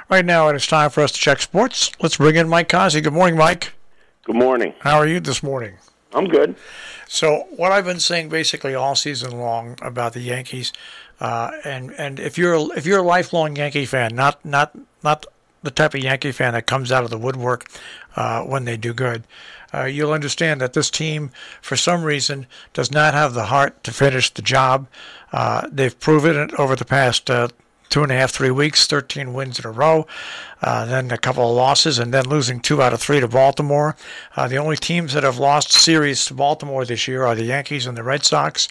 Right now, it is time for us to check sports. Let's bring in Mike Kazi. Good morning, Mike. Good morning. How are you this morning? I'm good. So, what I've been saying basically all season long about the Yankees, and if you're a lifelong Yankee fan, not the type of Yankee fan that comes out of the woodwork when they do good, you'll understand that this team, for some reason, does not have the heart to finish the job. They've proven it over the past 2.5, 3 weeks, 13 wins in a row, then a couple of losses, and then losing 2 out of 3 to Baltimore. The only teams that have lost series to Baltimore this year are the Yankees and the Red Sox.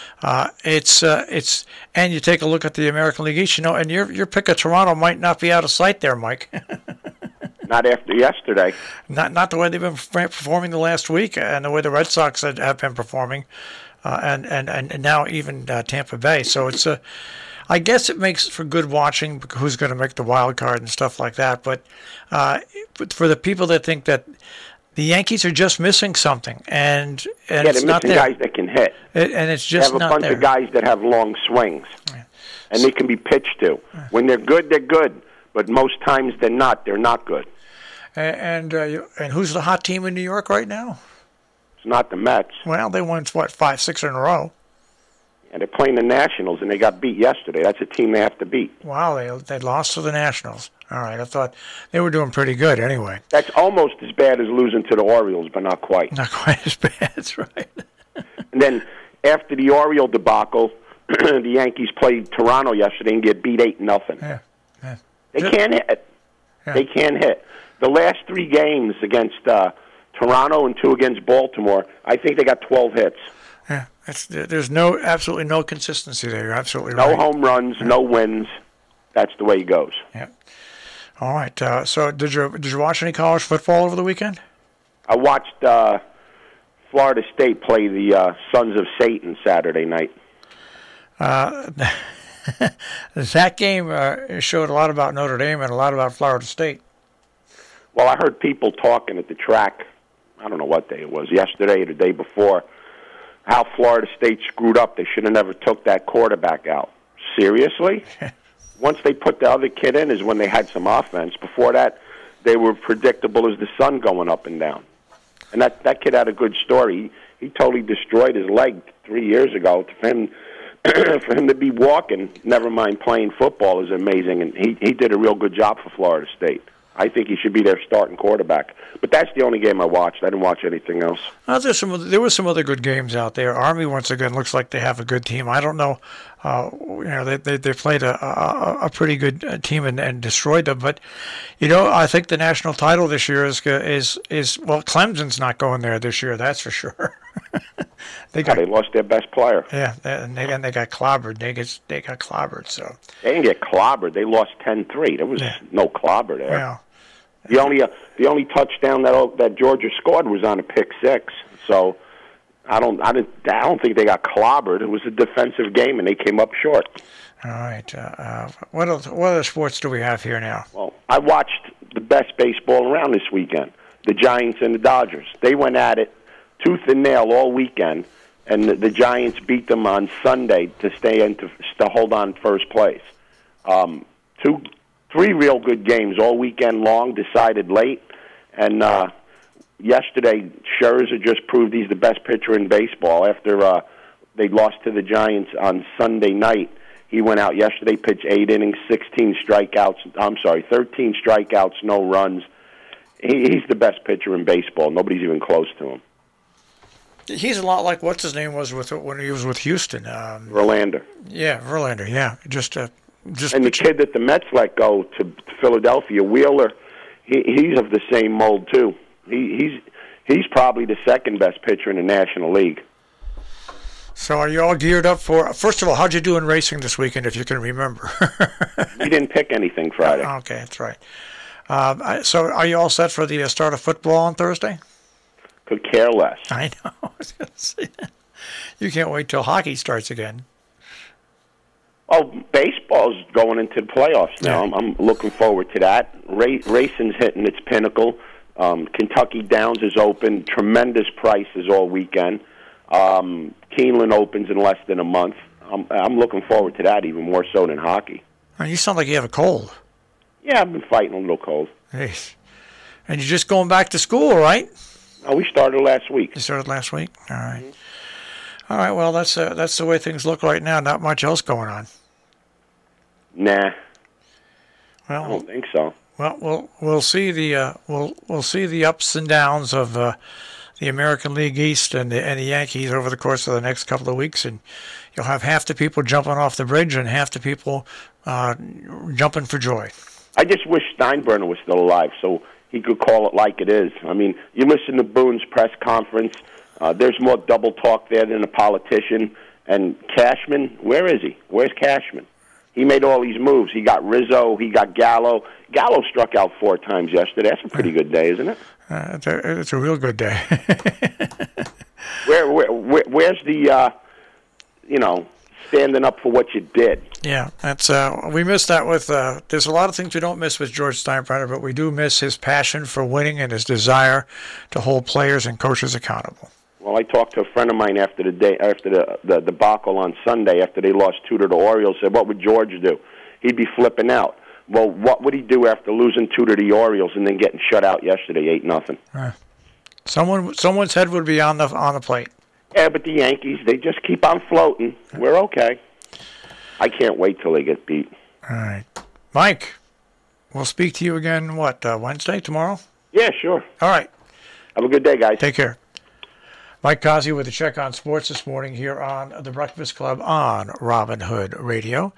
And you take a look at the American League East, and your pick of Toronto might not be out of sight there, Mike. Not after yesterday. Not the way they've been performing the last week, and the way the Red Sox have been performing, and now even Tampa Bay. So it's I guess it makes for good watching who's going to make the wild card and stuff like that. But for the people that think that the Yankees are just missing something, and it's not there. They're missing guys that can hit. And it's just not there. They have a bunch of guys that have long swings, and they can be pitched to. When they're good, they're good. But most times they're not. They're not good. And who's the hot team in New York right now? It's not the Mets. Well, they won, 5, 6 in a row. And they're playing the Nationals, and they got beat yesterday. That's a team they have to beat. Wow, they lost to the Nationals. All right, I thought they were doing pretty good anyway. That's almost as bad as losing to the Orioles, but not quite. Not quite as bad, that's right. And then after the Oriole debacle, the Yankees played Toronto yesterday and get beat 8-0. Yeah. They can't hit. Yeah. They can't hit. The last 3 games against Toronto and 2 against Baltimore, I think they got 12 hits. Yeah, there's absolutely no consistency there. You're absolutely right. No home runs, no wins. That's the way it goes. Yeah. All right. So did you watch any college football over the weekend? I watched Florida State play the Sons of Satan Saturday night. That game showed a lot about Notre Dame and a lot about Florida State. Well, I heard people talking at the track, I don't know what day it was, yesterday or the day before, how Florida State screwed up. They should have never took that quarterback out. Seriously? Once they put the other kid in is when they had some offense. Before that, they were predictable as the sun going up and down. And that kid had a good story. He totally destroyed his leg 3 years ago. For him to be walking, never mind playing football, is amazing. And he did a real good job for Florida State. I think he should be their starting quarterback. But that's the only game I watched. I didn't watch anything else. There were some other good games out there. Army, once again, looks like they have a good team. I don't know. They played a pretty good team and destroyed them. But, I think the national title this year is Clemson's not going there this year. That's for sure. They lost their best player. Yeah, and they got clobbered. They got clobbered. So they didn't get clobbered. They lost 10-3. There was no clobber there. Well, the only touchdown that Georgia scored was on a pick six. So I don't think they got clobbered. It was a defensive game, and they came up short. All right. What other sports do we have here now? Well, I watched the best baseball around this weekend. The Giants and the Dodgers. They went at it tooth and nail all weekend, and the Giants beat them on Sunday to hold on first place. 3 real good games all weekend long, decided late, and yesterday Scherzer just proved he's the best pitcher in baseball. After they lost to the Giants on Sunday night, he went out yesterday, pitched 8 innings, 13 strikeouts, no runs. He's the best pitcher in baseball. Nobody's even close to him. He's a lot like what's his name was when he was with Houston. Verlander. Yeah, Verlander. Yeah, just. And the kid that the Mets let go to Philadelphia, Wheeler, he's of the same mold too. He's probably the second best pitcher in the National League. So are you all geared up for? First of all, how'd you do in racing this weekend, if you can remember? We didn't pick anything Friday. Okay, that's right. So are you all set for the start of football on Thursday? Could care less. I know. I was going to say that. You can't wait till hockey starts again. Oh, baseball's going into the playoffs now. Yeah. I'm looking forward to that. Racing's hitting its pinnacle. Kentucky Downs is open. Tremendous prices all weekend. Keeneland opens in less than a month. I'm looking forward to that even more so than hockey. You sound like you have a cold. Yeah, I've been fighting a little cold. Hey. And you're just going back to school, right? Oh, we started last week. You started last week? All right. All right, well, that's the way things look right now. Not much else going on. Nah. Well, I don't think so. Well, we'll see the we'll see the ups and downs of the American League East and the Yankees over the course of the next couple of weeks, and you'll have half the people jumping off the bridge and half the people jumping for joy. I just wish Steinbrenner was still alive so he could call it like it is. I mean, you listen to Boone's press conference. There's more double talk there than a politician. And Cashman, where is he? Where's Cashman? He made all these moves. He got Rizzo. He got Gallo. Gallo struck out 4 times yesterday. That's a pretty good day, isn't it? It's a real good day. Where's the, standing up for what you did? Yeah, that's we miss that with. There's a lot of things we don't miss with George Steinbrenner, but we do miss his passion for winning and his desire to hold players and coaches accountable. Well, I talked to a friend of mine after the debacle on Sunday after they lost 2 to the Orioles. Said, "What would George do? He'd be flipping out." Well, what would he do after losing 2 to the Orioles and then getting shut out yesterday, 8-0? Someone's head would be on the plate. Yeah, but the Yankees, they just keep on floating. We're okay. I can't wait till they get beat. All right, Mike. We'll speak to you again. Wednesday, tomorrow? Yeah, sure. All right. Have a good day, guys. Take care. Mike Kazi with a check on sports this morning here on the Breakfast Club on Robin Hood Radio.